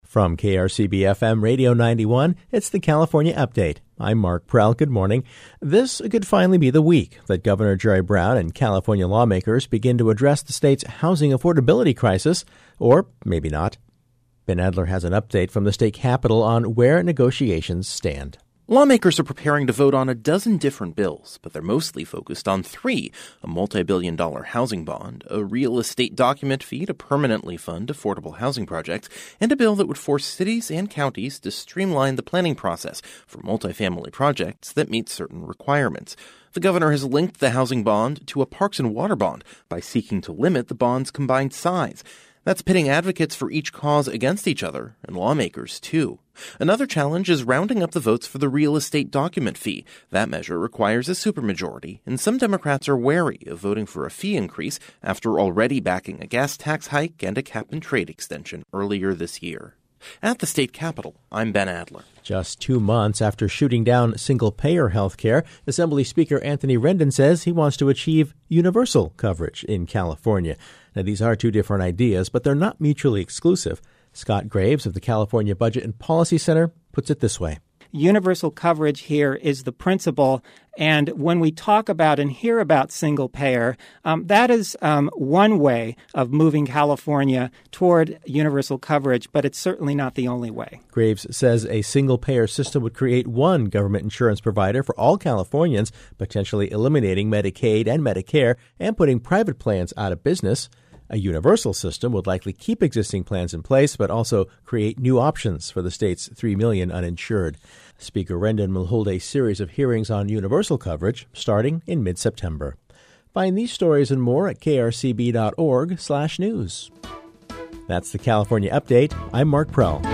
From KRCB-FM Radio 91, it's the California Update. I'm Mark Prell. Good morning. This could finally be the week that Governor Jerry Brown and California lawmakers begin to address the state's housing affordability crisis, or maybe not. Ben Adler has an update from the state capitol on where negotiations stand. Lawmakers are preparing to vote on a dozen different bills, but they're mostly focused on three: a multi-billion-dollar housing bond, a real estate document fee to permanently fund affordable housing projects, and a bill that would force cities and counties to streamline the planning process for multifamily projects that meet certain requirements. The governor has linked the housing bond to a parks and water bond by seeking to limit the bond's combined size. That's pitting advocates for each cause against each other, and lawmakers, too. Another challenge is rounding up the votes for the real estate document fee. That measure requires a supermajority, and some Democrats are wary of voting for a fee increase after already backing a gas tax hike and a cap-and-trade extension earlier this year. At the state capitol, I'm Ben Adler. Just 2 months after shooting down single-payer health care, Assembly Speaker Anthony Rendon says he wants to achieve universal coverage in California. Now, these are two different ideas, but they're not mutually exclusive. Scott Graves of the California Budget and Policy Center puts it this way. Universal coverage here is the principle, and when we talk about and hear about single payer, that is one way of moving California toward universal coverage, but it's certainly not the only way. Graves says a single payer system would create one government insurance provider for all Californians, potentially eliminating Medicaid and Medicare and putting private plans out of business. A universal system would likely keep existing plans in place, but also create new options for the state's 3 million uninsured. Speaker Rendon will hold a series of hearings on universal coverage starting in mid-September. Find these stories and more at krcb.org/news. That's the California Update. I'm Mark Prell.